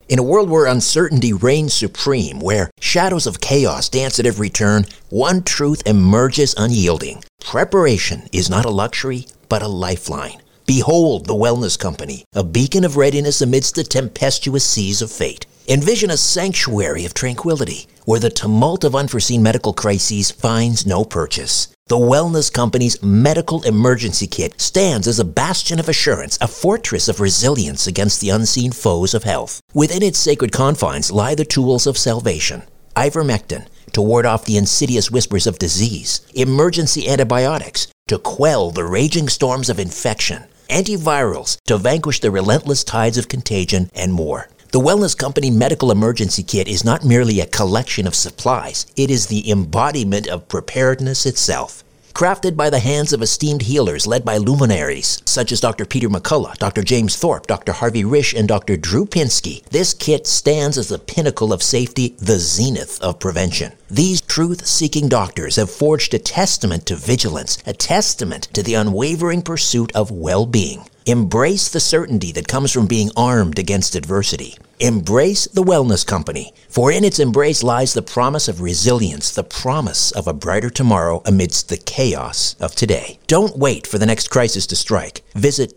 In a world where uncertainty reigns supreme, where shadows of chaos dance at every turn, one truth emerges unyielding. Preparation is not a luxury, but a lifeline. Behold the Wellness Company, a beacon of readiness amidst the tempestuous seas of fate. Envision a sanctuary of tranquility, where the tumult of unforeseen medical crises finds no purchase. The Wellness Company's Medical Emergency Kit stands as a bastion of assurance, a fortress of resilience against the unseen foes of health. Within its sacred confines lie the tools of salvation. Ivermectin, to ward off the insidious whispers of disease. Emergency antibiotics, to quell the raging storms of infection. Antivirals, to vanquish the relentless tides of contagion, and more. The Wellness Company Medical Emergency Kit is not merely a collection of supplies. It is the embodiment of preparedness itself. Crafted by the hands of esteemed healers led by luminaries such as Dr. Peter McCullough, Dr. James Thorpe, Dr. Harvey Risch, and Dr. Drew Pinsky, this kit stands as the pinnacle of safety, the zenith of prevention. These truth-seeking doctors have forged a testament to vigilance, a testament to the unwavering pursuit of well-being. Embrace the certainty that comes from being armed against adversity. Embrace the Wellness Company, for in its embrace lies the promise of resilience, the promise of a brighter tomorrow amidst the chaos of today. Don't wait for the next crisis to strike. Visit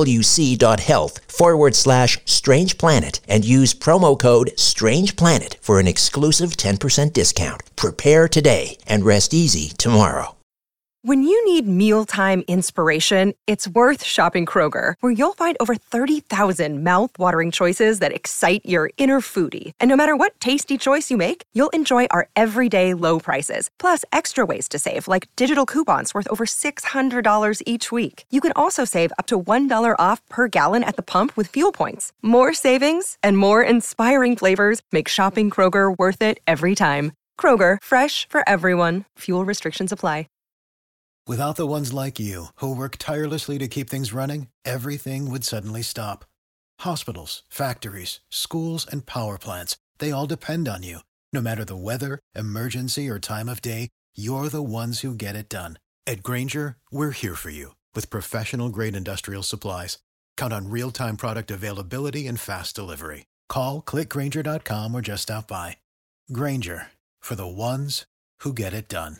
twc.health/Strange Planet and use promo code Strange Planet for an exclusive 10% discount. Prepare today and rest easy tomorrow. When you need mealtime inspiration, it's worth shopping Kroger, where you'll find over 30,000 mouth-watering choices that excite your inner foodie. And no matter what tasty choice you make, you'll enjoy our everyday low prices, plus extra ways to save, like digital coupons worth over $600 each week. You can also save up to $1 off per gallon at the pump with fuel points. More savings and more inspiring flavors make shopping Kroger worth it every time. Kroger, fresh for everyone. Fuel restrictions apply. Without the ones like you, who work tirelessly to keep things running, everything would suddenly stop. Hospitals, factories, schools, and power plants, they all depend on you. No matter the weather, emergency, or time of day, you're the ones who get it done. At Grainger, we're here for you with professional-grade industrial supplies. Count on real-time product availability and fast delivery. Call, clickgrainger.com, or just stop by. Grainger, for the ones who get it done.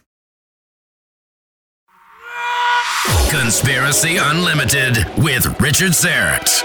Conspiracy Unlimited with Richard Syrett.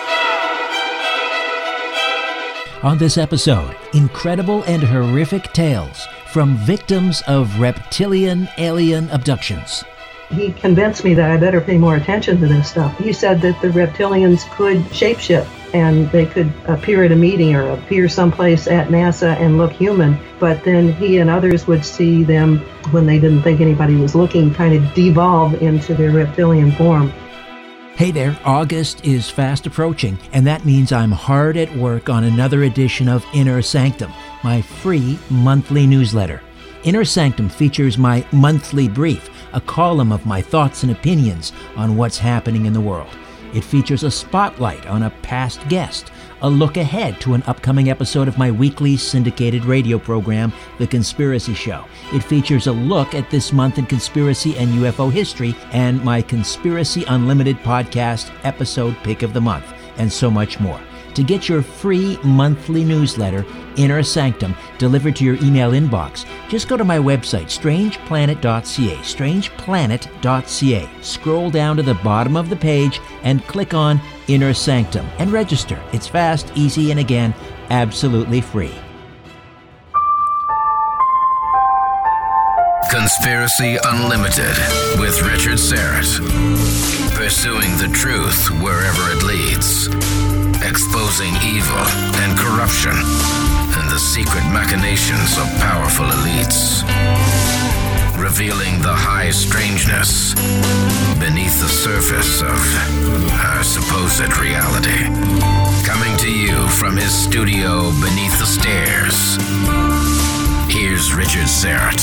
On this episode, incredible and horrific tales from victims of reptilian alien abductions. He convinced me that I better pay more attention to this stuff. He said that the reptilians could shapeshift and they could appear at a meeting or appear someplace at NASA and look human, but then he and others would see them when they didn't think anybody was looking, kind of devolve into their reptilian form. Hey there, August is fast approaching, and that means I'm hard at work on another edition of Inner Sanctum, my free monthly newsletter. Inner Sanctum features my monthly brief, a column of my thoughts and opinions on what's happening in the world. It features a spotlight on a past guest, a look ahead to an upcoming episode of my weekly syndicated radio program, The Conspiracy Show. It features a look at this month in conspiracy and UFO history, and my Conspiracy Unlimited podcast episode pick of the month, and so much more. To get your free monthly newsletter, Inner Sanctum, delivered to your email inbox, just go to my website, strangeplanet.ca, strangeplanet.ca. Scroll down to the bottom of the page and click on Inner Sanctum and register. It's fast, easy, and again, absolutely free. Conspiracy Unlimited with Richard Syrett. Pursuing the truth wherever it leads. Exposing evil and corruption and the secret machinations of powerful elites. Revealing the high strangeness beneath the surface of our supposed reality. Coming to you from his studio beneath the stairs, here's Richard Syrett.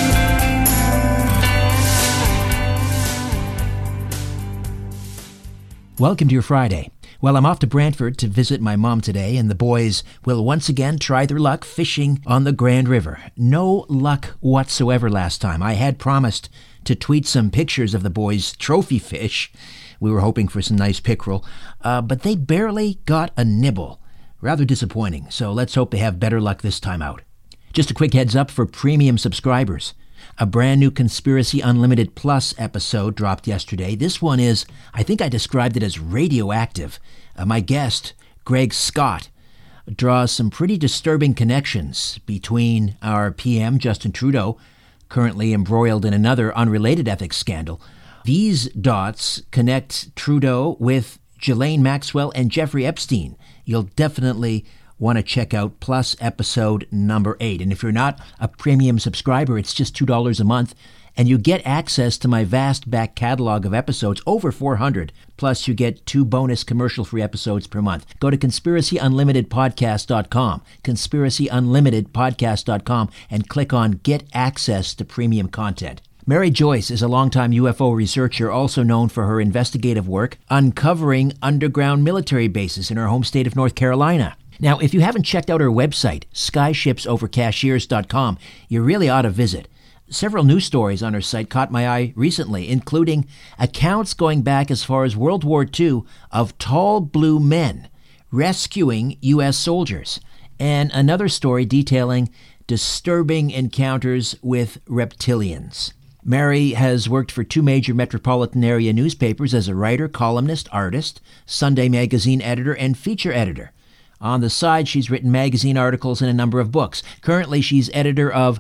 Welcome to your Friday. Well, I'm off to Brantford to visit my mom today, and the boys will once again try their luck fishing on the Grand River. No luck whatsoever last time. I had promised to tweet some pictures of the boys' trophy fish. We were hoping for some nice pickerel, but they barely got a nibble. Rather disappointing, so let's hope they have better luck this time out. Just a quick heads up for premium subscribers. A brand new Conspiracy Unlimited Plus episode dropped yesterday. This one is, I think I described it as radioactive. My guest, Greg Scott, draws some pretty disturbing connections between our PM, Justin Trudeau, currently embroiled in another unrelated ethics scandal. These dots connect Trudeau with Ghislaine Maxwell and Jeffrey Epstein. You'll definitely want to check out Plus episode number 8. And if you're not a premium subscriber, it's just $2 a month, and you get access to my vast back catalog of episodes, over 400. Plus, you get 2 bonus commercial-free episodes per month. Go to conspiracyunlimitedpodcast.com, conspiracyunlimitedpodcast.com, and click on Get Access to Premium Content. Mary Joyce is a longtime UFO researcher, also known for her investigative work uncovering underground military bases in her home state of North Carolina. Now, if you haven't checked out her website, skyshipsovercashiers.com, you really ought to visit. Several news stories on her site caught my eye recently, including accounts going back as far as World War II of tall blue men rescuing U.S. soldiers, and another story detailing disturbing encounters with reptilians. Mary has worked for 2 major metropolitan area newspapers as a writer, columnist, artist, Sunday magazine editor, and feature editor. On the side, she's written magazine articles and a number of books. Currently, she's editor of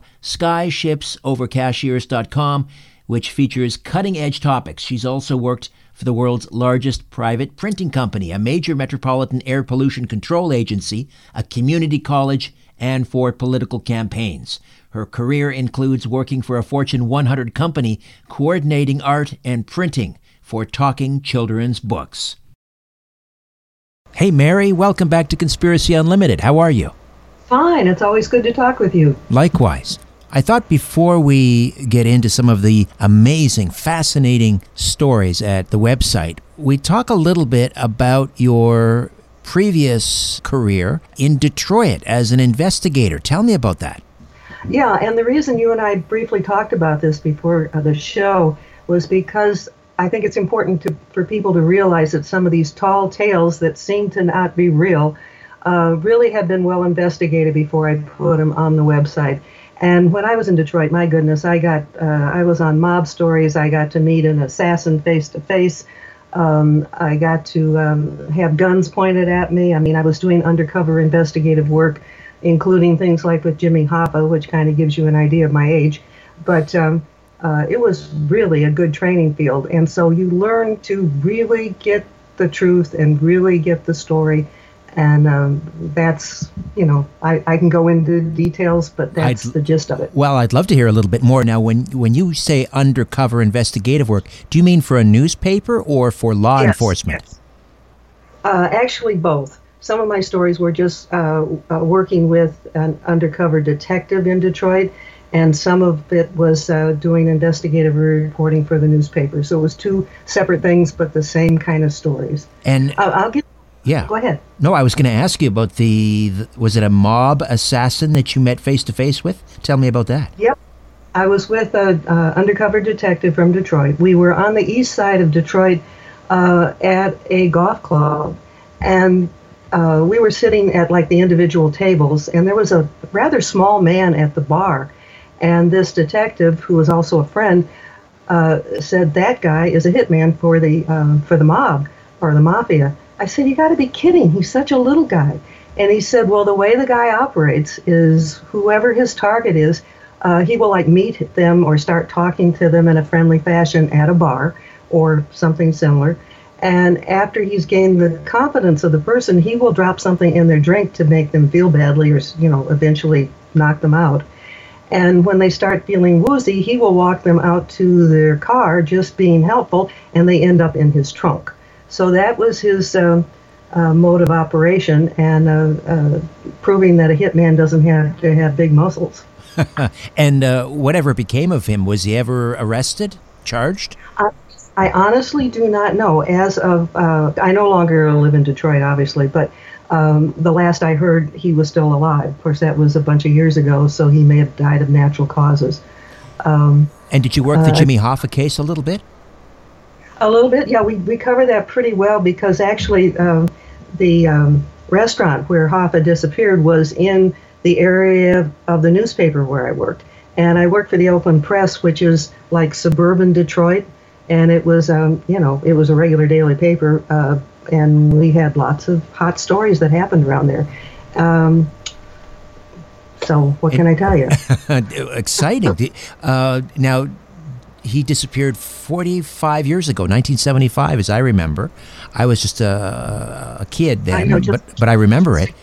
SkyShipsOverCashiers.com, which features cutting-edge topics. She's also worked for the world's largest private printing company, a major metropolitan air pollution control agency, a community college, and for political campaigns. Her career includes working for a Fortune 100 company, coordinating art and printing for talking children's books. Hey, Mary, welcome back to Conspiracy Unlimited. How are you? Fine. It's always good to talk with you. Likewise. I thought before we get into some of the amazing, fascinating stories at the website, we'd talk a little bit about your previous career in Detroit as an investigator. Tell me about that. Yeah, and the reason you and I briefly talked about this before the show was because I think it's important for people to realize that some of these tall tales that seem to not be real really have been well investigated before I put them on the website. And when I was in Detroit, my goodness, I was on Mob Stories. I got to meet an assassin face to face. I got to have guns pointed at me. I mean, I was doing undercover investigative work, including things like with Jimmy Hoffa, which kind of gives you an idea of my age. But it was really a good training field. And so you learn to really get the truth and really get the story. And that's, I can go into details, but that's the gist of it. Well, I'd love to hear a little bit more. Now, when you say undercover investigative work, do you mean for a newspaper or for law enforcement? Yes. Actually, both. Some of my stories were just working with an undercover detective in Detroit, and some of it was doing investigative reporting for the newspaper. So it was 2 separate things, but the same kind of stories. And yeah. Go ahead. No, I was going to ask you about was it a mob assassin that you met face-to-face with? Tell me about that. Yep. I was with an undercover detective from Detroit. We were on the east side of Detroit at a golf club, and we were sitting at like the individual tables, and there was a rather small man at the bar. And this detective, who was also a friend, said that guy is a hitman for the mob or the mafia. I said, you got to be kidding. He's such a little guy. And he said, well, the way the guy operates is whoever his target is, he will like meet them or start talking to them in a friendly fashion at a bar or something similar. And after he's gained the confidence of the person, he will drop something in their drink to make them feel badly or, eventually knock them out. And when they start feeling woozy, he will walk them out to their car, just being helpful, and they end up in his trunk. So that was his mode of operation, and proving that a hitman doesn't have to have big muscles. And whatever became of him, was he ever arrested, charged? I honestly do not know. As of, I no longer live in Detroit, obviously, but the last I heard, he was still alive. Of course, that was a bunch of years ago, so he may have died of natural causes. And did you work the Jimmy Hoffa case a little bit? A little bit, yeah. We cover that pretty well because actually the restaurant where Hoffa disappeared was in the area of the newspaper where I worked. And I worked for the Oakland Press, which is like suburban Detroit. And it was, it was a regular daily paper. And we had lots of hot stories that happened around there. So what can I tell you? Exciting. Now, he disappeared 45 years ago, 1975, as I remember. I was just a kid then, but I remember it.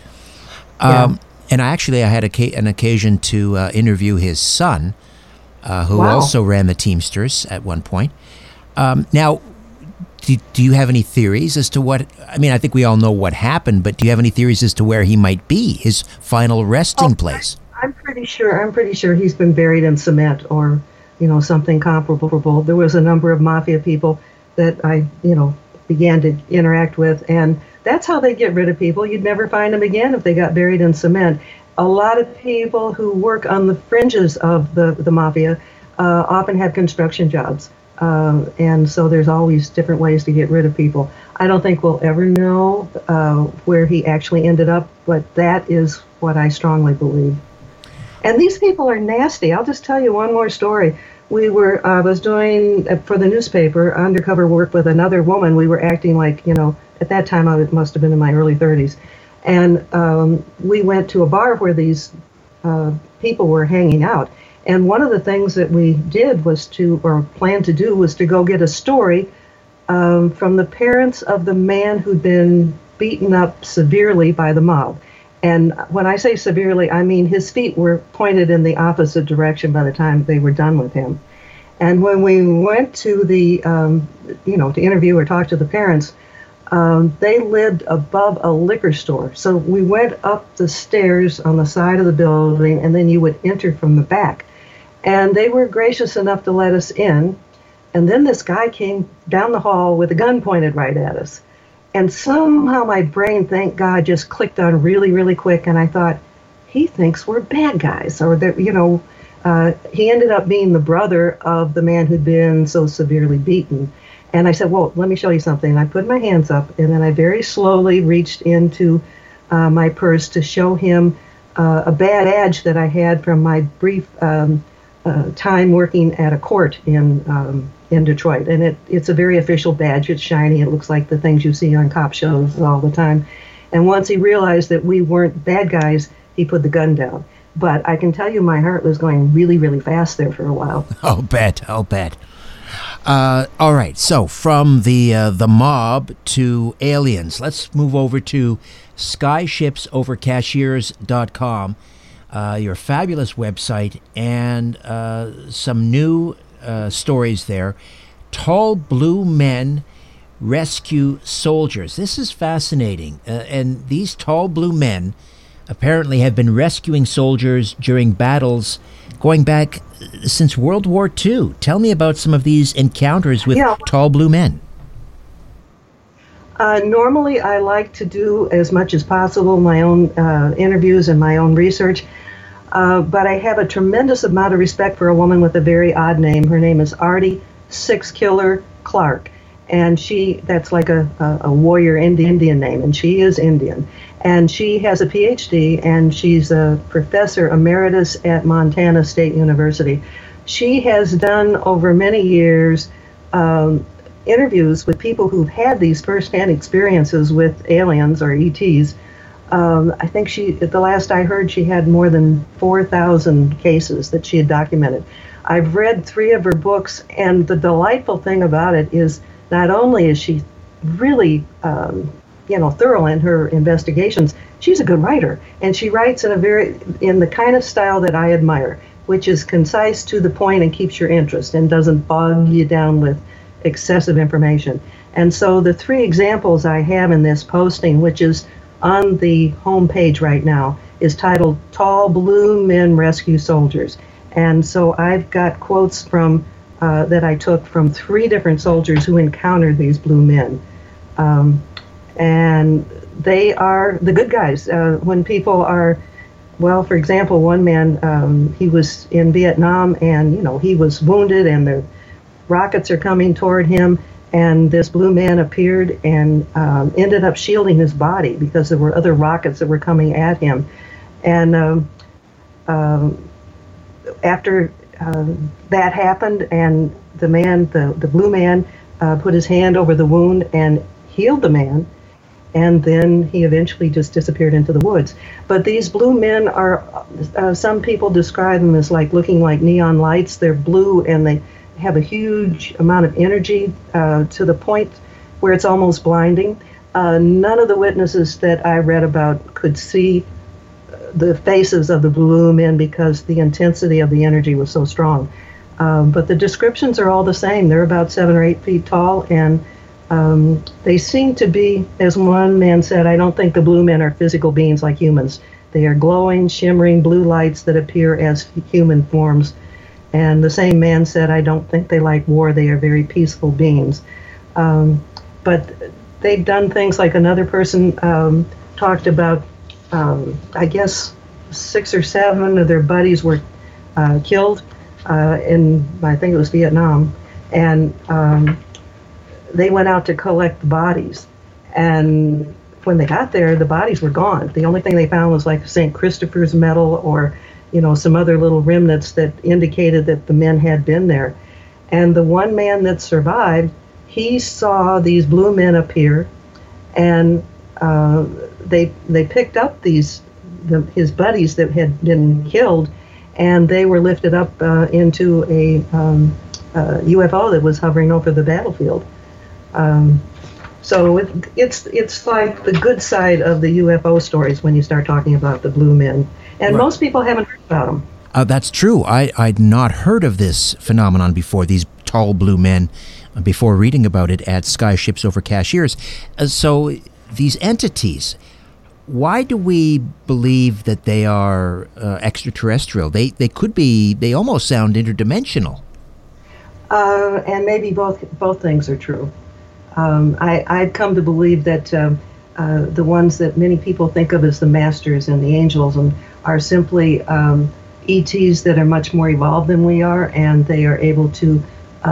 And I had an occasion to interview his son, who also ran the Teamsters at one point. Now, do you have any theories as to what? I mean, I think we all know what happened, but do you have any theories as to where he might be, his final resting place? I'm pretty sure he's been buried in cement or, something comparable. There was a number of mafia people that I, began to interact with, and that's how they get rid of people. You'd never find them again if they got buried in cement. A lot of people who work on the fringes of the mafia often have construction jobs. And so there's always different ways to get rid of people. I don't think we'll ever know where he actually ended up, but that is what I strongly believe. And these people are nasty. I'll just tell you one more story. I was doing, for the newspaper, undercover work with another woman. We were acting like, at that time I must have been in my early 30s. And we went to a bar where these people were hanging out. And one of the things that we did planned to do was to go get a story from the parents of the man who'd been beaten up severely by the mob. And when I say severely, I mean his feet were pointed in the opposite direction by the time they were done with him. And when we went to to interview or talk to the parents, they lived above a liquor store. So we went up the stairs on the side of the building, and then you would enter from the back. And they were gracious enough to let us in. And then this guy came down the hall with a gun pointed right at us. And somehow my brain, thank God, just clicked on really, really quick. And I thought, he thinks we're bad guys. Or that, he ended up being the brother of the man who'd been so severely beaten. And I said, well, let me show you something. I put my hands up, and then I very slowly reached into my purse to show him a badge that I had from my brief time working at a court in Detroit. And it's a very official badge. It's shiny. It looks like the things you see on cop shows all the time. And once he realized that we weren't bad guys, he put the gun down. But I can tell you my heart was going really, really fast there for a while. I'll bet. All right, so from the mob to aliens, let's move over to skyshipsovercashiers.com, your fabulous website, and some new stories there. Tall blue men rescue soldiers. This is fascinating. And these tall blue men apparently have been rescuing soldiers during battles going back since World War II. Tell me about some of these encounters with tall blue men. Normally, I like to do as much as possible my own interviews and my own research, but I have a tremendous amount of respect for a woman with a very odd name. Her name is Artie Six Killer Clark, and that's like a warrior Indian name, and she is Indian. And she has a PhD, and she's a professor emeritus at Montana State University. She has done over many years interviews with people who've had these firsthand experiences with aliens or ETs. I think the last I heard, she had more than 4,000 cases that she had documented. I've read 3 of her books, and the delightful thing about it is not only is she really thorough in her investigations, she's a good writer, and she writes in the kind of style that I admire, which is concise, to the point, and keeps your interest and doesn't bog you down with excessive information. And so the 3 examples I have in this posting, which is on the home page right now, is titled Tall Blue Men Rescue Soldiers. And so I've got quotes from that I took from 3 different soldiers who encountered these blue men. And they are the good guys. When people are, for example, one man, he was in Vietnam, and he was wounded, and the rockets are coming toward him, and this blue man appeared and ended up shielding his body because there were other rockets that were coming at him. And after that happened, and the man, the blue man, put his hand over the wound and healed the man, and then he eventually just disappeared into the woods. But these blue men are, some people describe them as like looking like neon lights. They're blue and they have a huge amount of energy to the point where it's almost blinding. None of the witnesses that I read about could see the faces of the blue men because the intensity of the energy was so strong. But the descriptions are all the same. They're about 7 or 8 feet tall, and they seem to be, as one man said, I don't think the blue men are physical beings like humans. They are glowing, shimmering blue lights that appear as human forms. And the same man said, I don't think they like war. They are very peaceful beings. But they've done things like another person talked about, I guess 6 or 7 of their buddies were killed in, I think it was Vietnam. And they went out to collect the bodies. And when they got there, the bodies were gone. The only thing they found was like St. Christopher's medal or, some other little remnants that indicated that the men had been there. And the one man that survived, he saw these blue men appear, and they picked up his buddies that had been killed, and they were lifted up into a UFO that was hovering over the battlefield. So it's like the good side of the UFO stories when you start talking about the blue men. And most people haven't heard about them. That's true. I'd not heard of this phenomenon before, these tall blue men, before reading about it at Skyships Over Cashiers. So these entities, why do we believe that they are extraterrestrial? They could be, they almost sound interdimensional. And maybe both things are true. I've come to believe that the ones that many people think of as the masters and the angels are simply ETs that are much more evolved than we are, and they are able to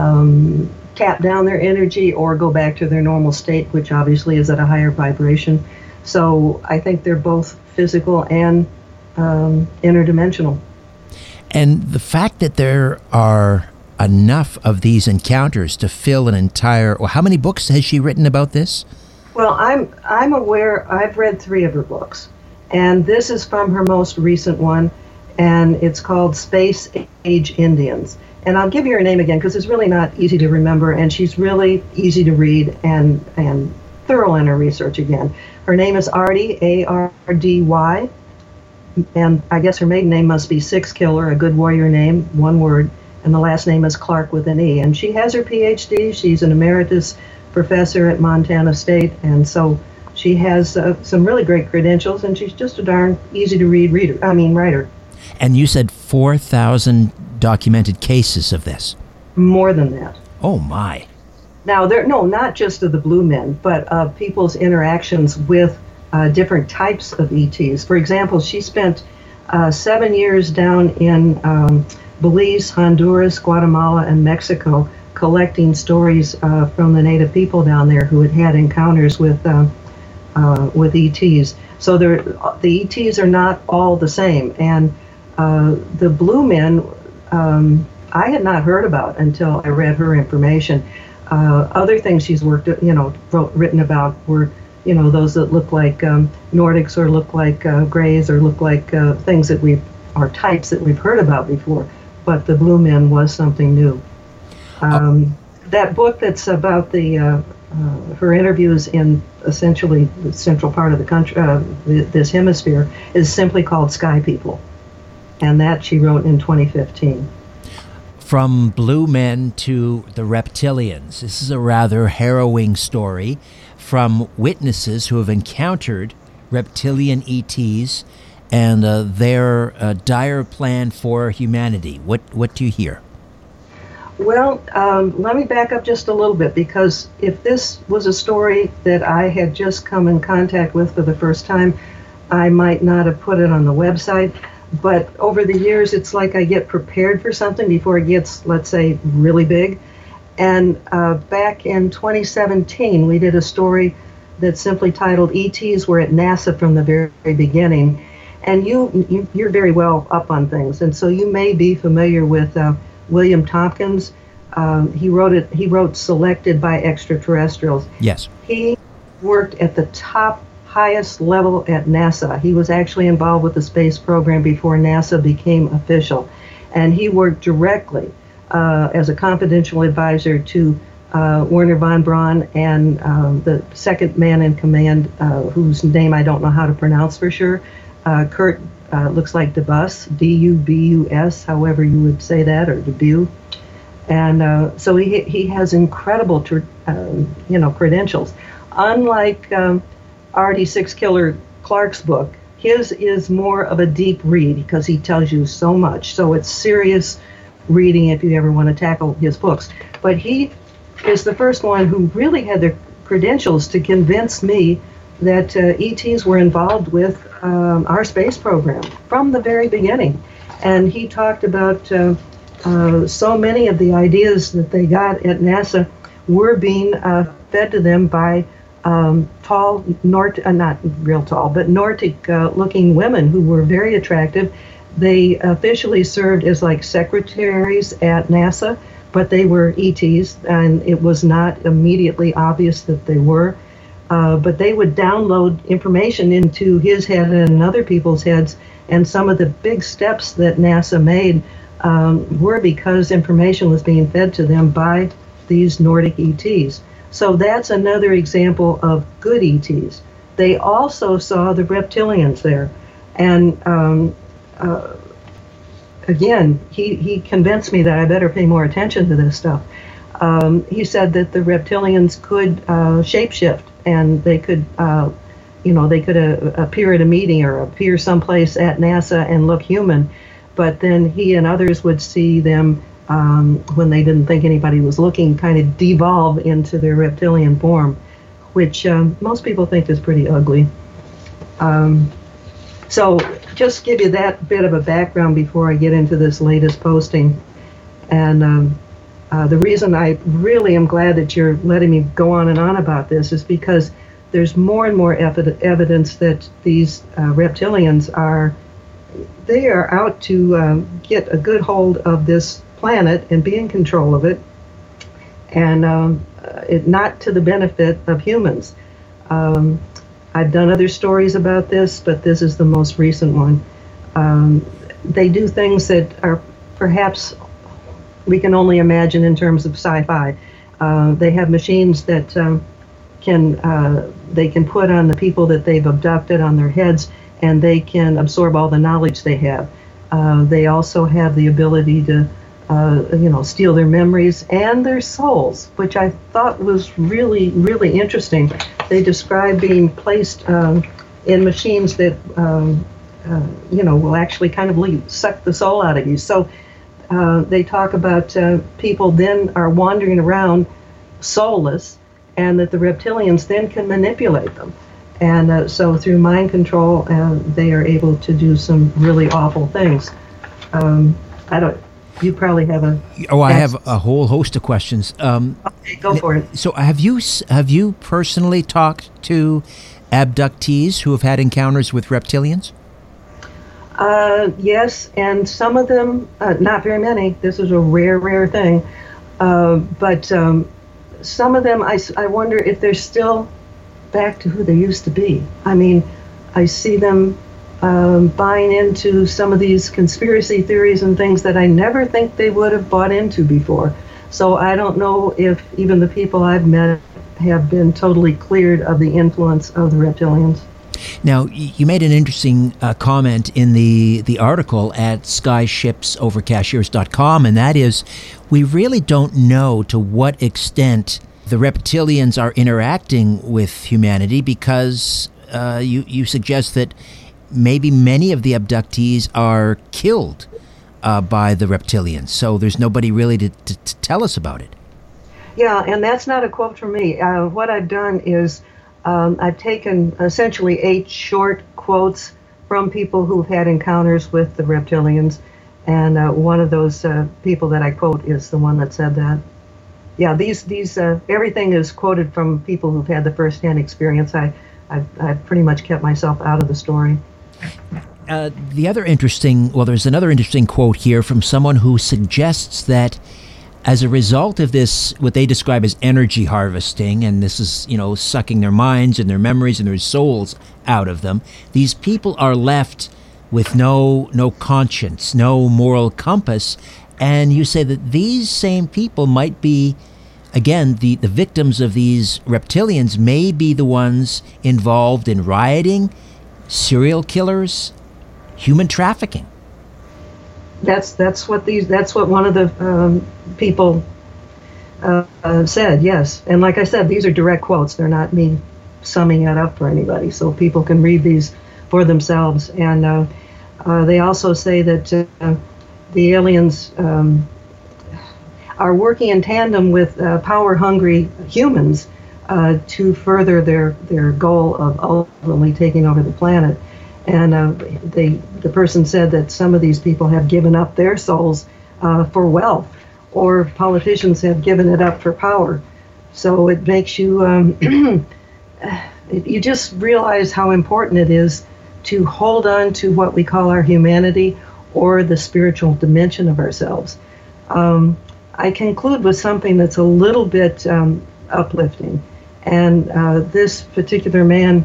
tap down their energy or go back to their normal state, which obviously is at a higher vibration. So I think they're both physical and interdimensional. And the fact that there are enough of these encounters to fill an entire, well, how many books has she written about this? Well, I'm aware, I've read 3 of her books, and this is from her most recent one, and it's called Space Age Indians. And I'll give you her name again because it's really not easy to remember, and she's really easy to read and thorough in her research again. Her name is Ardy, A-R-D-Y, and I guess her maiden name must be Six Killer, a good warrior name, one word, and the last name is Clark with an E. And she has her PhD. She's an emeritus professor at Montana State, and so she has some really great credentials, and she's just a darn easy-to-read writer. And you said 4,000 documented cases of this? More than that. Oh, my. Now, not just of the blue men, but of people's interactions with different types of ETs. For example, she spent 7 years down in Belize, Honduras, Guatemala, and Mexico collecting stories from the native people down there who had encounters with ETs. So the ETs are not all the same. And the blue men, I had not heard about until I read her information. Other things she's written about were, those that look like Nordics or look like Greys or look like things that are types that we've heard about before. But the blue men was something new. That book that's about her interviews in essentially the central part of the country, this hemisphere, is simply called Sky People. And that she wrote in 2015. From blue men to the reptilians. This is a rather harrowing story from witnesses who have encountered reptilian ETs and their dire plan for humanity. What do you hear? Well, let me back up just a little bit, because if this was a story that I had just come in contact with for the first time, I might not have put it on the website. But over the years, it's like I get prepared for something before it gets, let's say, really big. And back in 2017, we did a story that's simply titled "ETs Were at NASA from the Very Beginning." And you're very well up on things, and so you may be familiar with William Tompkins. He wrote "Selected by Extraterrestrials." Yes. He worked at the highest level at NASA. He was actually involved with the space program before NASA became official, and he worked directly as a confidential advisor to Wernher von Braun and the second man in command, whose name I don't know how to pronounce for sure. Kurt looks like Dubus, D-U-B-U-S, however you would say that, or Debut. And so he has incredible, credentials. Unlike Artie Six Killer Clarke's book, his is more of a deep read because he tells you so much. So it's serious reading if you ever want to tackle his books. But he is the first one who really had the credentials to convince me that ETs were involved with our space program from the very beginning. And he talked about so many of the ideas that they got at NASA were being fed to them by tall, not real tall, but Nordic-looking women who were very attractive. They officially served as like secretaries at NASA, but they were ETs, and it was not immediately obvious that they were. But they would download information into his head and other people's heads, and some of the big steps that NASA made were because information was being fed to them by these Nordic ETs. So that's another example of good ETs. They also saw the reptilians there, and again, he convinced me that I better pay more attention to this stuff. He said that the reptilians could shapeshift, and they could, appear at a meeting or appear someplace at NASA and look human, but then he and others would see them when they didn't think anybody was looking, kind of devolve into their reptilian form, which most people think is pretty ugly. So just give you that bit of a background before I get into this latest posting. And the reason I really am glad that you're letting me go on and on about this is because there's more and more evidence that these reptilians are out to get a good hold of this planet and be in control of it, and it not to the benefit of humans. I've done other stories about this, but this is the most recent one. They do things that are perhaps we can only imagine in terms of sci-fi. They have machines that they can put on the people that they've abducted on their heads, and they can absorb all the knowledge they have. They also have the ability to steal their memories and their souls, which I thought was really, really interesting. They describe being placed in machines that, will actually kind of suck the soul out of you. So they talk about people then are wandering around soulless, and that the reptilians then can manipulate them. And so through mind control, they are able to do some really awful things. You probably have a... Oh, I have a whole host of questions. Okay, go for it. So have you personally talked to abductees who have had encounters with reptilians? Yes, and some of them, not very many. This is a rare thing. But some of them, I wonder if they're still back to who they used to be. I mean, I see them buying into some of these conspiracy theories and things that I never think they would have bought into before. So I don't know if even the people I've met have been totally cleared of the influence of the reptilians. Now, you made an interesting comment in the article at skyshipsovercashiers.com, and that is, we really don't know to what extent the reptilians are interacting with humanity, because you suggest that maybe many of the abductees are killed by the reptilians, so there's nobody really to tell us about it. Yeah, and that's not a quote from me. What I've done is I've taken essentially 8 short quotes from people who've had encounters with the reptilians, and one of those people that I quote is the one that said that. yeah, these everything is quoted from people who've had the first-hand experience. I've pretty much kept myself out of the story. There's another interesting quote here from someone who suggests that as a result of this, what they describe as energy harvesting, and this is, sucking their minds and their memories and their souls out of them, these people are left with no conscience, no moral compass. And you say that these same people might be, again, the victims of these reptilians may be the ones involved in rioting, serial killers, human trafficking. That's what one of the people said. Yes, and like I said, these are direct quotes. They're not me summing it up for anybody, so people can read these for themselves. And they also say that the aliens are working in tandem with power-hungry humans to further their goal of ultimately taking over the planet. And the person said that some of these people have given up their souls for wealth, or politicians have given it up for power. So it makes you you just realize how important it is to hold on to what we call our humanity, or the spiritual dimension of ourselves. I conclude with something that's a little bit uplifting. And this particular man,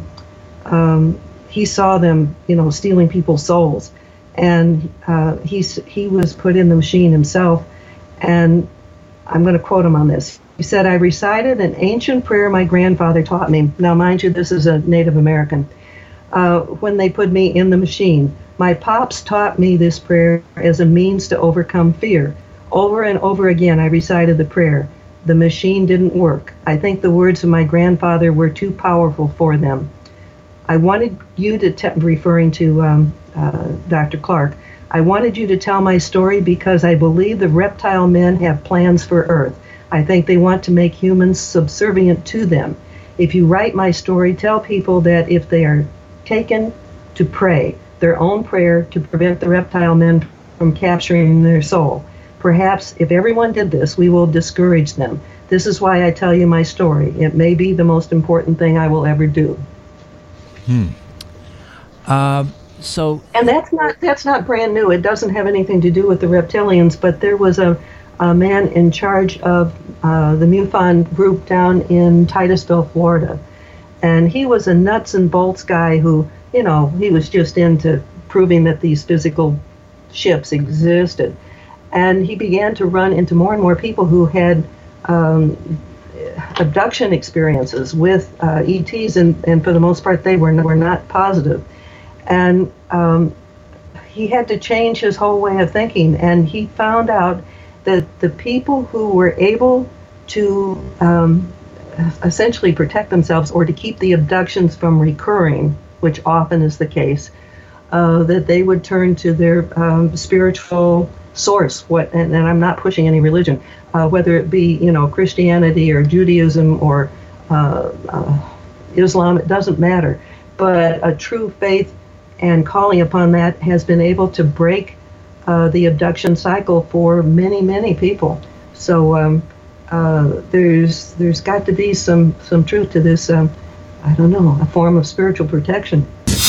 he saw them, stealing people's souls. And he was put in the machine himself. And I'm going to quote him on this. He said, "I recited an ancient prayer my grandfather taught me." Now, mind you, this is a Native American. When they put me in the machine, "My pops taught me this prayer as a means to overcome fear. Over and over again, I recited the prayer. The machine didn't work. I think the words of my grandfather were too powerful for them. I wanted you to, referring to Dr. Clark, I wanted you to tell my story because I believe the reptile men have plans for Earth. I think they want to make humans subservient to them. If you write my story, tell people that if they are taken to pray their own prayer to prevent the reptile men from capturing their soul. Perhaps if everyone did this, we will discourage them. This is why I tell you my story. It may be the most important thing I will ever do." And that's not brand new. It doesn't have anything to do with the reptilians, but there was a man in charge of the MUFON group down in Titusville, Florida. And he was a nuts and bolts guy who, he was just into proving that these physical ships existed. And he began to run into more and more people who had abduction experiences with ETs, and for the most part, they were not positive. And he had to change his whole way of thinking, and he found out that the people who were able to essentially protect themselves, or to keep the abductions from recurring, which often is the case, that they would turn to their spiritual source. And I'm not pushing any religion, whether it be Christianity or Judaism or Islam, it doesn't matter. But a true faith and calling upon that has been able to break the abduction cycle for many, many people. So there's got to be some truth to this. A form of spiritual protection.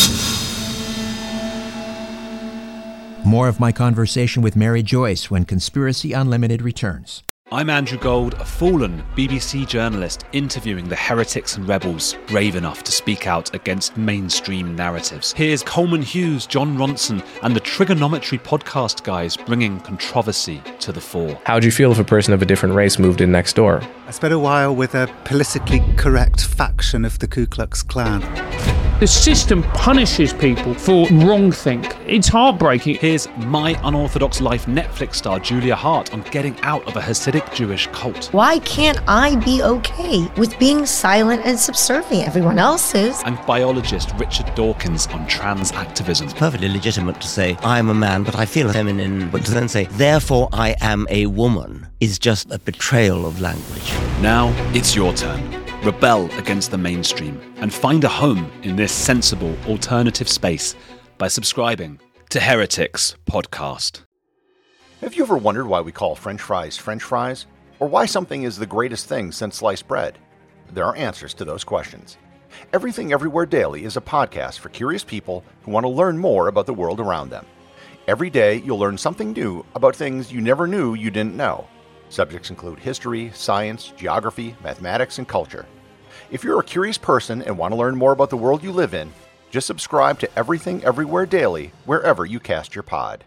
More of my conversation with Mary Joyce when Conspiracy Unlimited returns. I'm Andrew Gold, a fallen BBC journalist interviewing the heretics and rebels brave enough to speak out against mainstream narratives. Here's Coleman Hughes, John Ronson, and the Trigonometry podcast guys bringing controversy to the fore. How would you feel if a person of a different race moved in next door? I spent a while with a politically correct faction of the Ku Klux Klan. The system punishes people for wrongthink. It's heartbreaking. Here's My Unorthodox Life Netflix star Julia Hart on getting out of a Hasidic Jewish cult. Why can't I be okay with being silent and subservient? Everyone else is. And biologist Richard Dawkins on trans activism. It's perfectly legitimate to say, I'm a man, but I feel feminine. But to then say, therefore I am a woman, is just a betrayal of language. Now it's your turn. Rebel against the mainstream and find a home in this sensible alternative space by subscribing to Heretics Podcast. Have you ever wondered why we call French fries French fries? or why something is the greatest thing since sliced bread. There are answers to those questions. Everything Everywhere Daily is a podcast for curious people who want to learn more about the world around them. Every day, you'll learn something new about things you never knew you didn't know. Subjects include history, science, geography, mathematics, and culture. If you're a curious person and want to learn more about the world you live in, just subscribe to Everything Everywhere Daily wherever you cast your pod.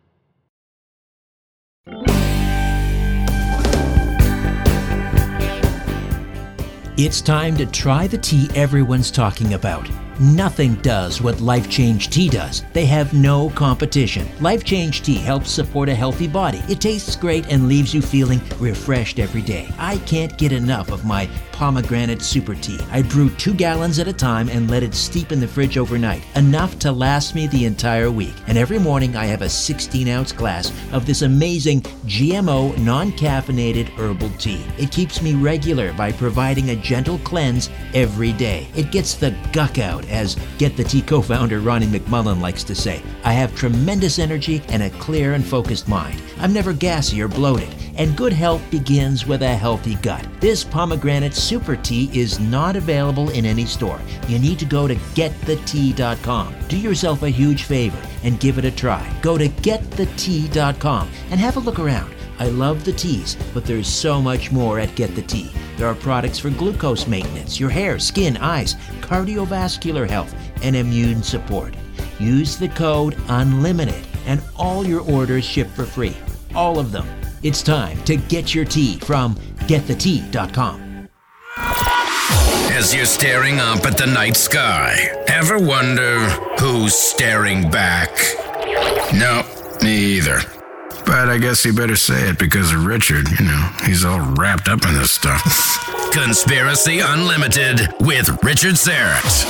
It's time to try the tea everyone's talking about. Nothing does what Life Change Tea does. They have no competition. Life Change Tea helps support a healthy body. It tastes great and leaves you feeling refreshed every day. I can't get enough of my pomegranate super tea. I brew 2 gallons at a time and let it steep in the fridge overnight, enough to last me the entire week. And every morning I have a 16-ounce glass of this amazing GMO non-caffeinated herbal tea. It keeps me regular by providing a gentle cleanse every day. It gets the guck out, as Get the Tea co-founder Ronnie McMullen likes to say. I have tremendous energy and a clear and focused mind. I'm never gassy or bloated, and good health begins with a healthy gut. This pomegranate super tea is not available in any store. You need to go to getthetea.com. Do yourself a huge favor and give it a try. Go to getthetea.com and have a look around. I love the teas, but there's so much more at Get the Tea. There are products for glucose maintenance, your hair, skin, eyes, cardiovascular health, and immune support. Use the code UNLIMITED and all your orders ship for free. All of them. It's time to get your tea from getthetea.com. As you're staring up at the night sky, ever wonder who's staring back? No, me either. But I guess you better say it because of Richard. He's all wrapped up in this stuff. Conspiracy Unlimited with Richard Syrett.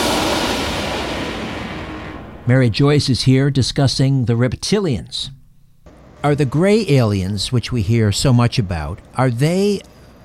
Mary Joyce is here discussing the reptilians. Are the gray aliens, which we hear so much about, are they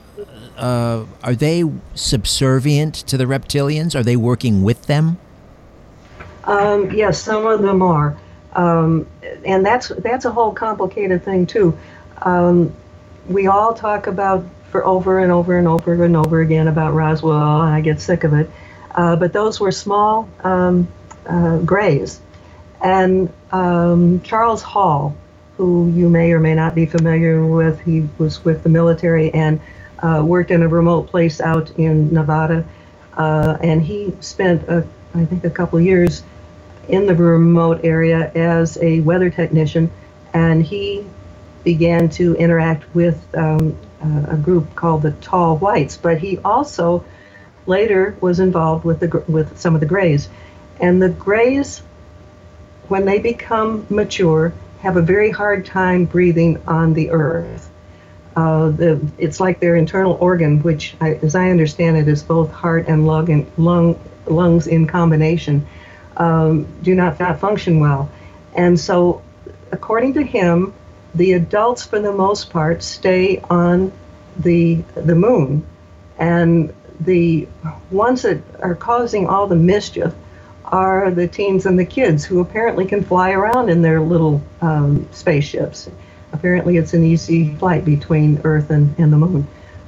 subservient to the reptilians? Are they working with them? Yes, some of them are. And that's a whole complicated thing too. We all talk about for over and over and over and over again about Roswell, and I get sick of it. But those were small grays. And Charles Hall, who you may or may not be familiar with, he was with the military and worked in a remote place out in Nevada. And he spent, I think, a couple of years in the remote area as a weather technician, and he began to interact with a group called the Tall Whites. But he also later was involved with some of the Greys. And the Greys, when they become mature, have a very hard time breathing on the earth. It's like their internal organ, which, as I understand it, is both heart and lungs in combination, do not function well. And so, according to him, the adults, for the most part, stay on the moon. And the ones that are causing all the mischief are the teens and the kids, who apparently can fly around in their little spaceships. Apparently it's an easy flight between Earth and the moon.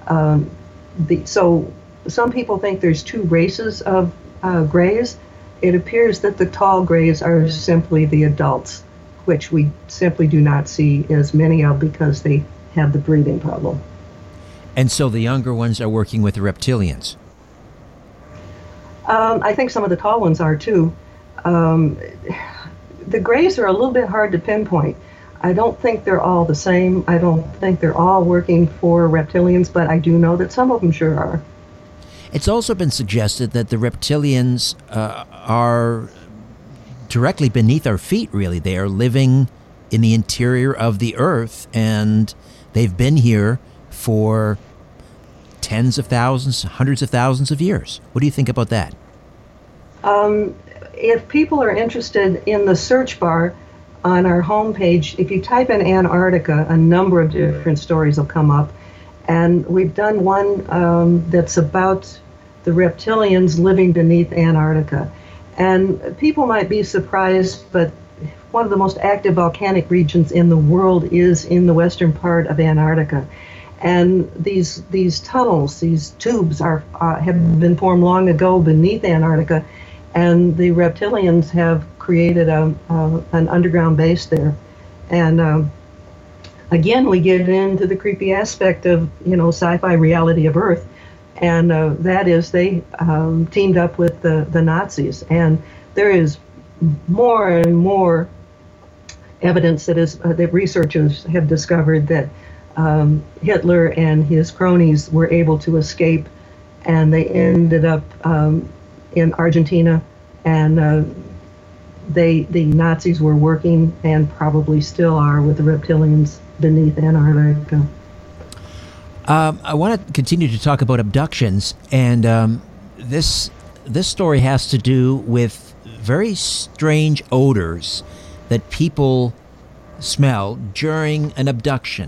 So some people think there's 2 races of Greys. It appears that the tall Greys are simply the adults, which we simply do not see as many of because they have the breathing problem. And so the younger ones are working with the reptilians. I think some of the tall ones are too. The Greys are a little bit hard to pinpoint. I don't think they're all the same. I don't think they're all working for reptilians, but I do know that some of them sure are. It's also been suggested that the reptilians are directly beneath our feet, really. They are living in the interior of the Earth, and they've been here for tens of thousands, hundreds of thousands of years. What do you think about that? If people are interested, in the search bar on our homepage, if you type in Antarctica, a number of different stories will come up. And we've done one that's about the reptilians living beneath Antarctica. And people might be surprised, but one of the most active volcanic regions in the world is in the western part of Antarctica. And these tunnels, these tubes have been formed long ago beneath Antarctica, and the reptilians have created an underground base there. And again, we get into the creepy aspect of sci-fi reality of Earth, and that is they teamed up with the Nazis, and there is more and more evidence that researchers have discovered that Hitler and his cronies were able to escape, and they ended up in Argentina, and the Nazis were working, and probably still are, with the reptilians beneath Antarctica. I want to continue to talk about abductions, and this story has to do with very strange odors that people smell during an abduction.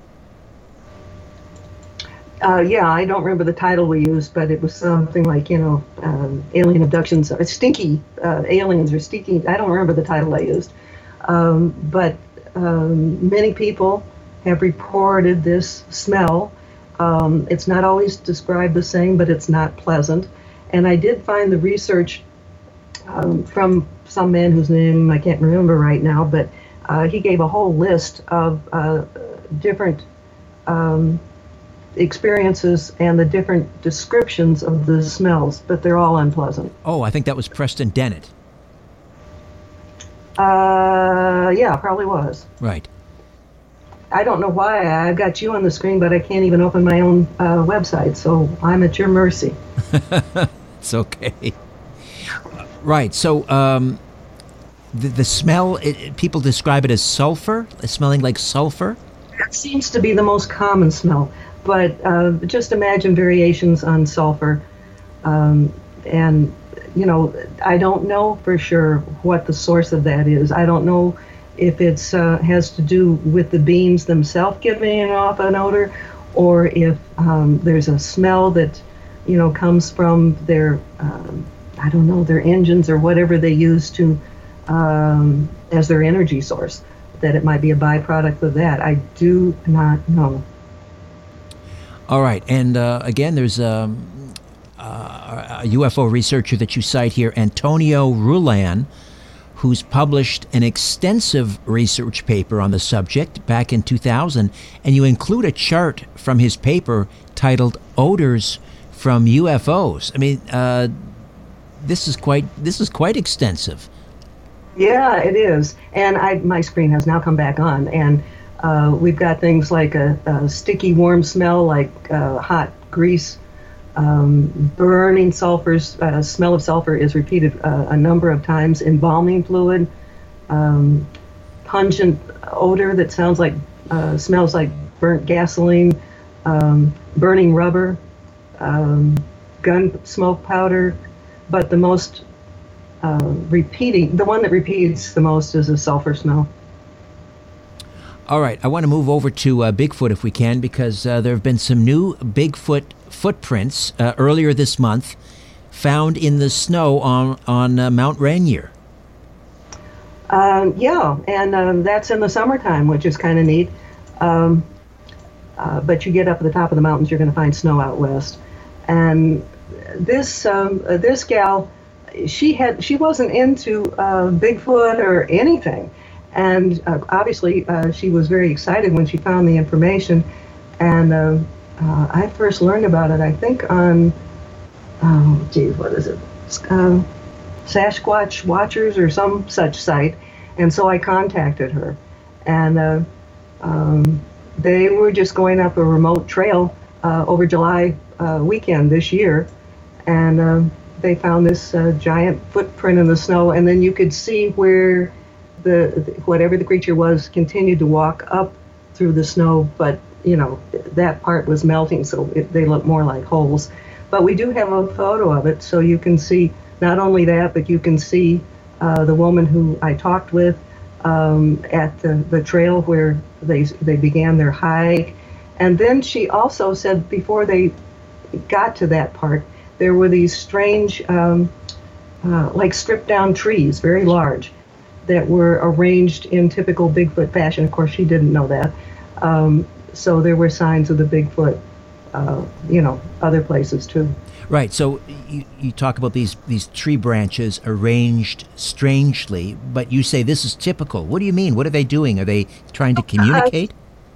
Yeah, I don't remember the title we used, but it was something like, alien abductions, stinky aliens or stinky, I don't remember the title I used. But many people have reported this smell. It's not always described the same, but it's not pleasant. And I did find the research from some man whose name I can't remember right now, but he gave a whole list of different experiences and the different descriptions of the smells, but they're all unpleasant. Oh, I think that was Preston Dennett. Yeah, probably was. Right. I don't know why I've got you on the screen, but I can't even open my own website, so I'm at your mercy. It's okay. Right, so the smell, people describe it as sulfur, smelling like sulfur? That seems to be the most common smell, but just imagine variations on sulfur. And, I don't know for sure what the source of that is. I don't know if it has to do with the beams themselves giving off an odor, or if there's a smell that, comes from their, their engines or whatever they use to as their energy source, that it might be a byproduct of that. I do not know. All right, and again, there's a UFO researcher that you cite here, Antonio Rulan, who's published an extensive research paper on the subject back in 2000, and you include a chart from his paper titled "Odors from UFOs." I mean, this is quite extensive. Yeah, it is, and my screen has now come back on, and we've got things like a sticky, warm smell, like hot grease. Burning sulfurs, smell of sulfur is repeated a number of times. Embalming fluid, pungent odor that smells like burnt gasoline, burning rubber, gun smoke powder. But the most the one that repeats the most is a sulfur smell. All right, I want to move over to Bigfoot if we can, because there have been some new Bigfoot footprints earlier this month found in the snow on Mount Rainier. Yeah, and that's in the summertime, which is kind of neat. But you get up at the top of the mountains, you're going to find snow out west. And this gal, she wasn't into Bigfoot or anything. And obviously, she was very excited when she found the information. And I first learned about it, I think, on, what is it? Sasquatch Watchers or some such site. And so I contacted her. And they were just going up a remote trail over July weekend this year. And they found this giant footprint in the snow. And then you could see where whatever the creature was continued to walk up through the snow, but that part was melting, so they look more like holes. But we do have a photo of it, so you can see not only that, but you can see the woman who I talked with at the trail where they began their hike. And then she also said before they got to that part, there were these strange, like stripped down trees, very large, that were arranged in typical Bigfoot fashion. Of course, she didn't know that. So there were signs of the Bigfoot, other places too. Right. So you talk about these tree branches arranged strangely, but you say this is typical. What do you mean? What are they doing? Are they trying to communicate?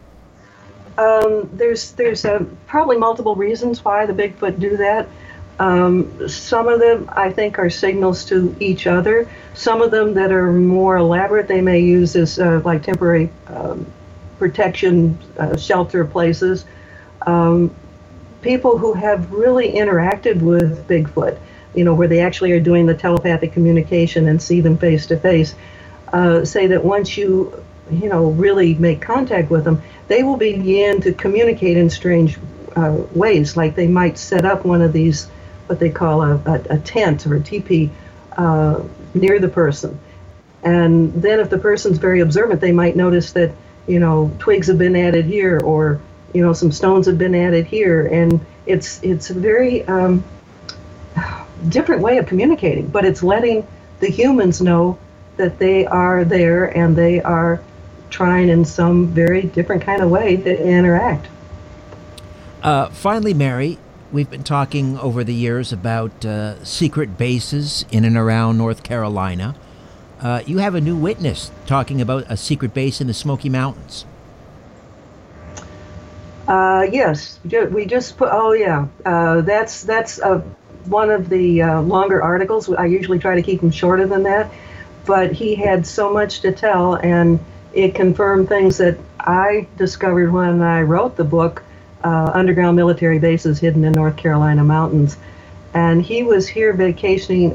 There's probably multiple reasons why the Bigfoot do that. Some of them, I think, are signals to each other. Some of them that are more elaborate, they may use as like temporary protection, shelter places. People who have really interacted with Bigfoot, where they actually are doing the telepathic communication and see them face to face, say that once you really make contact with them, they will begin to communicate in strange ways. Like they might set up one of these, what they call a tent or a teepee near the person. And then if the person's very observant, they might notice that, twigs have been added here, or, some stones have been added here. And it's a very different way of communicating, but it's letting the humans know that they are there and they are trying in some very different kind of way to interact. Finally, Mary, we've been talking over the years about secret bases in and around North Carolina. You have a new witness talking about a secret base in the Smoky Mountains. Yes, we just put. Oh, yeah. That's one of the longer articles. I usually try to keep them shorter than that, but he had so much to tell, and it confirmed things that I discovered when I wrote the book, Underground Military Bases Hidden in North Carolina Mountains. And he was here vacationing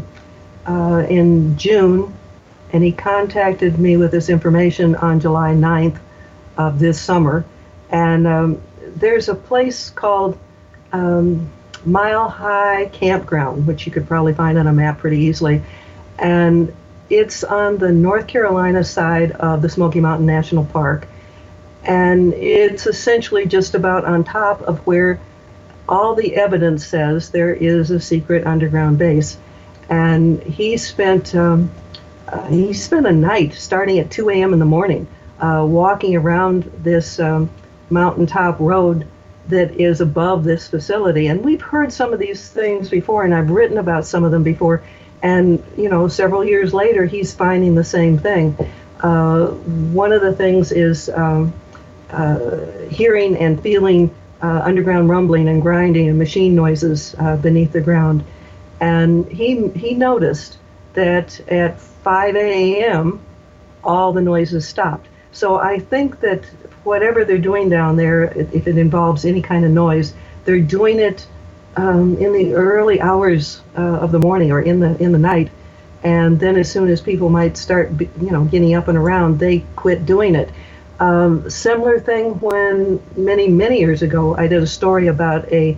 in June, and he contacted me with this information on July 9th of this summer. And there's a place called Mile High Campground, which you could probably find on a map pretty easily. And it's on the North Carolina side of the Smoky Mountain National Park. And it's essentially just about on top of where all the evidence says there is a secret underground base. And he spent a night starting at 2 a.m. in the morning, walking around this mountaintop road that is above this facility. And we've heard some of these things before, and I've written about some of them before. And, several years later, he's finding the same thing. One of the things is hearing and feeling underground rumbling and grinding and machine noises beneath the ground. And he noticed that at 5 a.m., all the noises stopped. So I think that whatever they're doing down there, if it involves any kind of noise, they're doing it in the early hours of the morning or in the night. And then as soon as people might start, getting up and around, they quit doing it. Similar thing when many years ago, I did a story about a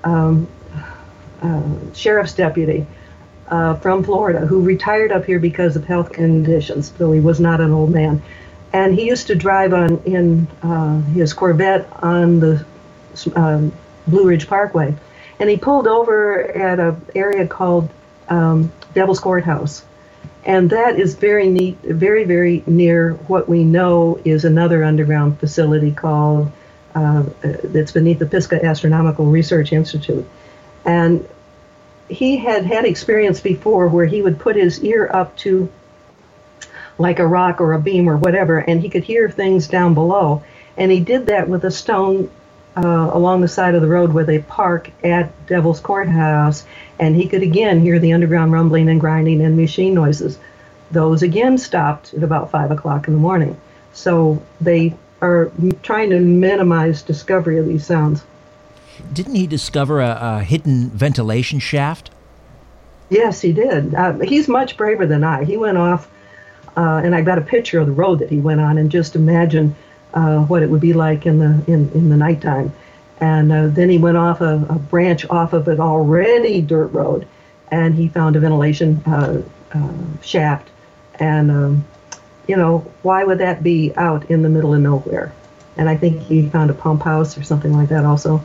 sheriff's deputy from Florida who retired up here because of health conditions, though he was not an old man. And he used to drive in his Corvette on the Blue Ridge Parkway. And he pulled over at an area called Devil's Courthouse. And that is very neat, very, very near what we know is another underground facility called, that's beneath the Pisgah Astronomical Research Institute. And he had experience before where he would put his ear up to like a rock or a beam or whatever, and he could hear things down below. And he did that with a stone along the side of the road where they park at Devil's Courthouse, and he could again hear the underground rumbling and grinding and machine noises. Those again stopped at about 5 o'clock in the morning. So they are trying to minimize discovery of these sounds. Didn't he discover a hidden ventilation shaft? Yes, he did. He's much braver than I. He went off, and I got a picture of the road that he went on, and just imagine what it would be like in the nighttime. And then he went off a branch off of an already dirt road, and he found a ventilation shaft. And why would that be out in the middle of nowhere? And I think he found a pump house or something like that also.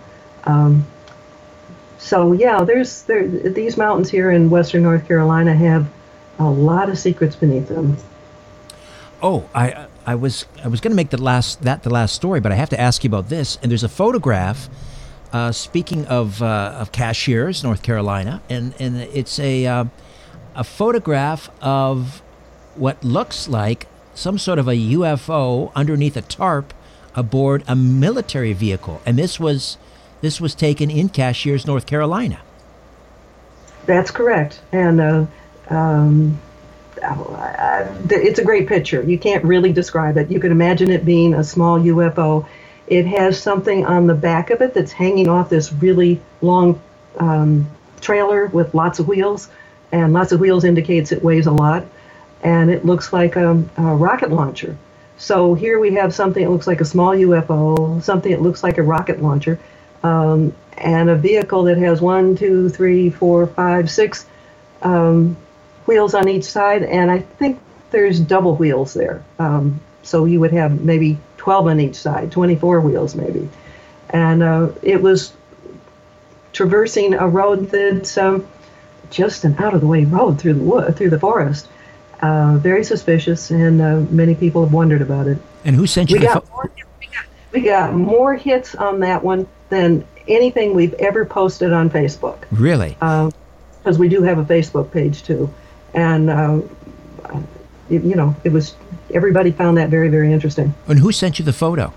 So yeah, these mountains here in western North Carolina have a lot of secrets beneath them. Oh, I was going to make the last story, but I have to ask you about this. And there's a photograph. Speaking of Cashiers, North Carolina, and it's a photograph of what looks like some sort of a UFO underneath a tarp aboard a military vehicle, and this was taken in Cashiers, North Carolina. That's correct, and it's a great picture. You can't really describe it. You can imagine it being a small UFO. It has something on the back of it that's hanging off this really long trailer with lots of wheels, and lots of wheels indicates it weighs a lot, and it looks like a rocket launcher. So here we have something that looks like a small UFO, something that looks like a rocket launcher, and a vehicle that has 1, 2, 3, 4, 5, 6 wheels on each side, and I think there's double wheels there. So you would have maybe 12 on each side, 24 wheels maybe. And it was traversing a road that's just an out-of-the-way road through the forest. Very suspicious, and many people have wondered about it. And who sent you we got more hits on that one than anything we've ever posted on Facebook. Really? Because we do have a Facebook page too. And, it was, everybody found that very, very interesting. And who sent you the photo?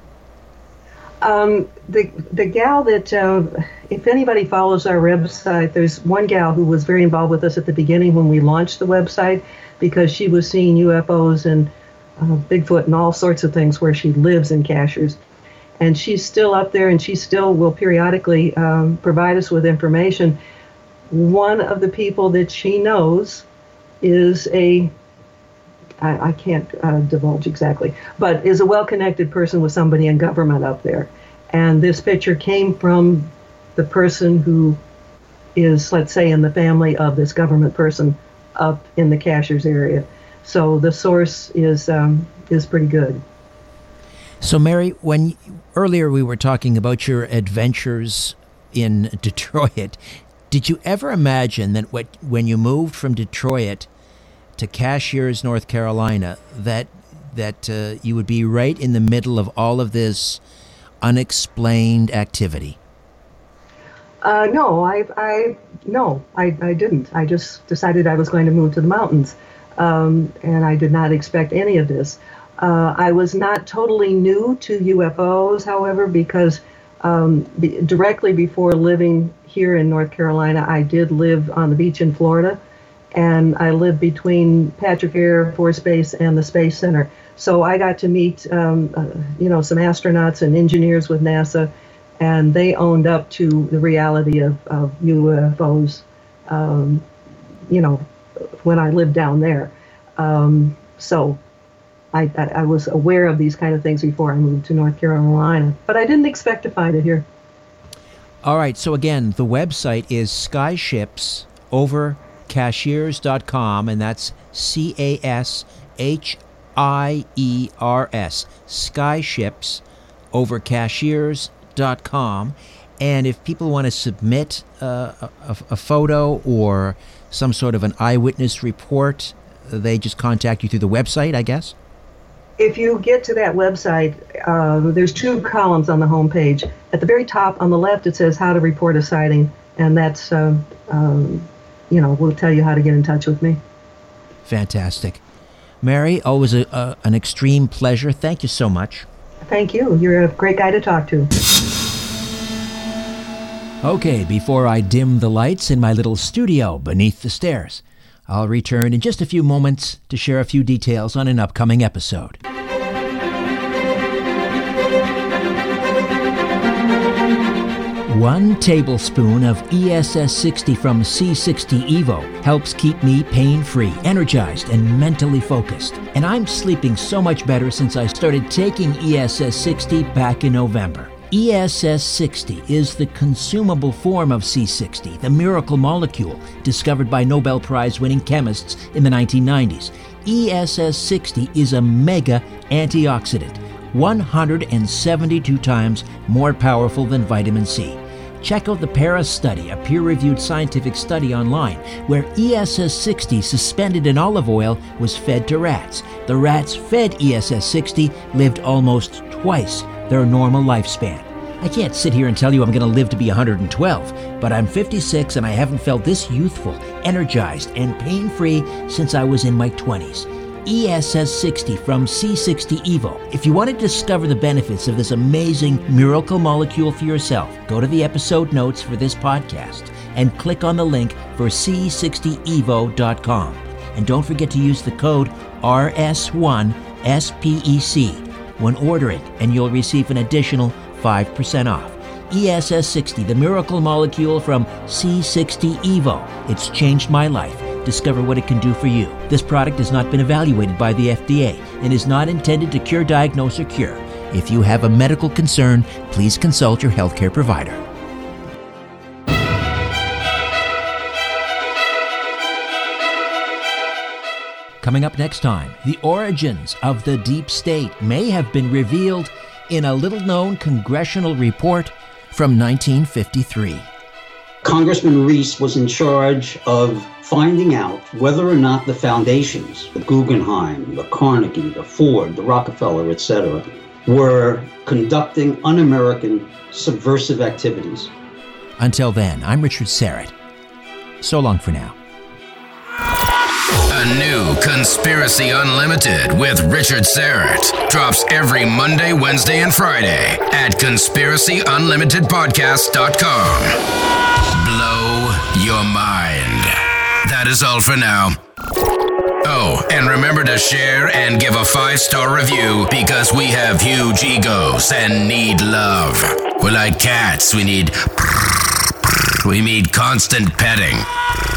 The gal that, if anybody follows our website, there's one gal who was very involved with us at the beginning when we launched the website, because she was seeing UFOs and Bigfoot and all sorts of things where she lives in Cashiers. And she's still up there, and she still will periodically provide us with information. One of the people that she knows is I can't divulge exactly, but is a well-connected person with somebody in government up there. And this picture came from the person who is, let's say, in the family of this government person up in the Cashiers area. So the source is pretty good. So, Mary, when earlier we were talking about your adventures in Detroit, did you ever imagine that when you moved from Detroit to Cashiers, North Carolina, that you would be right in the middle of all of this unexplained activity? No, I didn't. I just decided I was going to move to the mountains, and I did not expect any of this. I was not totally new to UFOs, however, because directly before living here in North Carolina, I did live on the beach in Florida, and I lived between Patrick Air Force Base and the Space Center. So I got to meet, some astronauts and engineers with NASA, and they owned up to the reality of UFOs, when I lived down there. So I was aware of these kind of things before I moved to North Carolina, but I didn't expect to find it here. All right. So again, the website is skyshipsovercashiers.com, and that's CASHIERS, skyshipsovercashiers.com. And if people want to submit a photo or some sort of an eyewitness report, they just contact you through the website, I guess? If you get to that website, there's 2 columns on the homepage. At the very top on the left, it says how to report a sighting, and that's, will tell you how to get in touch with me. Fantastic. Mary, always an extreme pleasure. Thank you so much. Thank you. You're a great guy to talk to. Okay, before I dim the lights in my little studio beneath the stairs, I'll return in just a few moments to share a few details on an upcoming episode. 1 tablespoon of ESS60 from C60 Evo helps keep me pain-free, energized, and mentally focused. And I'm sleeping so much better since I started taking ESS60 back in November. ESS60 is the consumable form of C60, the miracle molecule discovered by Nobel Prize-winning chemists in the 1990s. ESS60 is a mega antioxidant, 172 times more powerful than vitamin C. Check out the Paris study, a peer-reviewed scientific study online, where ESS-60 suspended in olive oil was fed to rats. The rats fed ESS-60 lived almost twice their normal lifespan. I can't sit here and tell you I'm going to live to be 112, but I'm 56 and I haven't felt this youthful, energized, and pain-free since I was in my 20s. ESS-60 from C60 Evo. If you want to discover the benefits of this amazing miracle molecule for yourself, go to the episode notes for this podcast and click on the link for C60evo.com. And don't forget to use the code RS1SPEC when ordering, and you'll receive an additional 5% off. ESS-60, the miracle molecule from C60 Evo. It's changed my life. Discover what it can do for you. This product has not been evaluated by the FDA and is not intended to cure, diagnose, or cure. If you have a medical concern, please consult your healthcare provider. Coming up next time, the origins of the deep state may have been revealed in a little-known congressional report from 1953. Congressman Reese was in charge of finding out whether or not the foundations, the Guggenheim, the Carnegie, the Ford, the Rockefeller, etc., were conducting un-American subversive activities. Until then, I'm Richard Syrett. So long for now. A new Conspiracy Unlimited with Richard Syrett drops every Monday, Wednesday, and Friday at conspiracyunlimitedpodcast.com. Blow your mind. That is all for now. Oh, and remember to share and give a 5-star review because we have huge egos and need love. We're like cats. We need constant petting.